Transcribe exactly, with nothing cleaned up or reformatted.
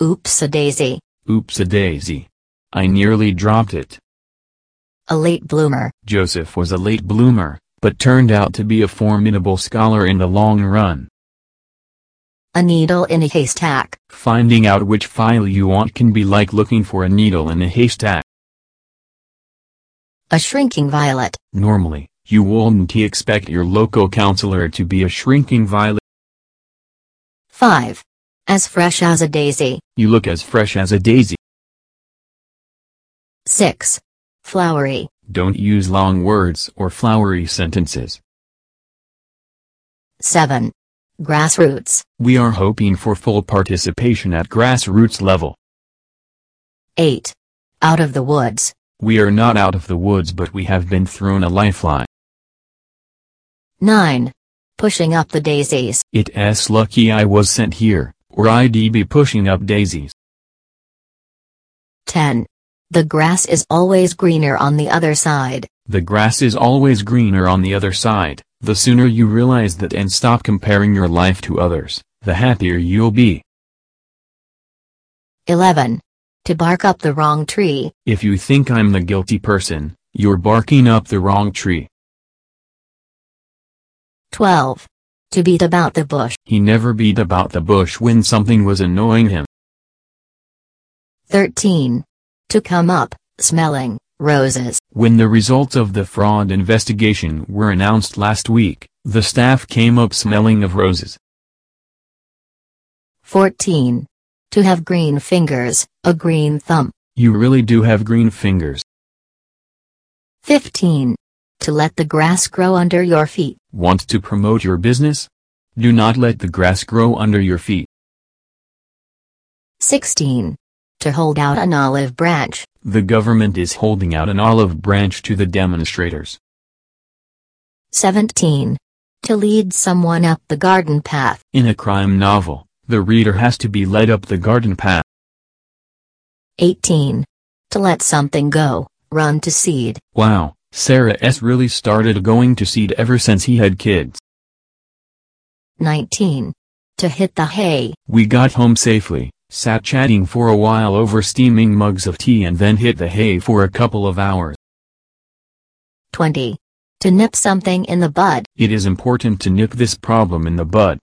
Oops-a-daisy. Oops-a-daisy. I nearly dropped it. A late bloomer. Joseph was a late bloomer, but turned out to be a formidable scholar in the long run. A needle in a haystack. Finding out which file you want can be like looking for a needle in a haystack. A shrinking violet. Normally, you wouldn't expect your local counselor to be a shrinking violet. five. As fresh as a daisy. You look as fresh as a daisy. six. Flowery. Don't use long words or flowery sentences. seven. Grassroots. We are hoping for full participation at grassroots level. eight. Out of the woods. We are not out of the woods, but we have been thrown a lifeline. nine. Pushing up the daisies. It's lucky I was sent here, or I'd be pushing up daisies. ten. The grass is always greener on the other side. The grass is always greener on the other side. The sooner you realize that and stop comparing your life to others, the happier you'll be. eleven. To bark up the wrong tree. If you think I'm the guilty person, you're barking up the wrong tree. twelve. To beat about the bush. He never beat about the bush when something was annoying him. thirteen. To come up, smelling roses. When the results of the fraud investigation were announced last week, the staff came up smelling of roses. fourteen. To have green fingers, a green thumb. You really do have green fingers. fifteen. To let the grass grow under your feet. Want to promote your business? Do not let the grass grow under your feet. sixteen. To hold out an olive branch. The government is holding out an olive branch to the demonstrators. seventeen. To lead someone up the garden path. In a crime novel, the reader has to be led up the garden path. eighteen. To let something go, run to seed. Wow, Sarah S. really started going to seed ever since he had kids. nineteen. To hit the hay. We got home safely, sat chatting for a while over steaming mugs of tea, and then hit the hay for a couple of hours. twenty. To nip something in the bud. It is important to nip this problem in the bud.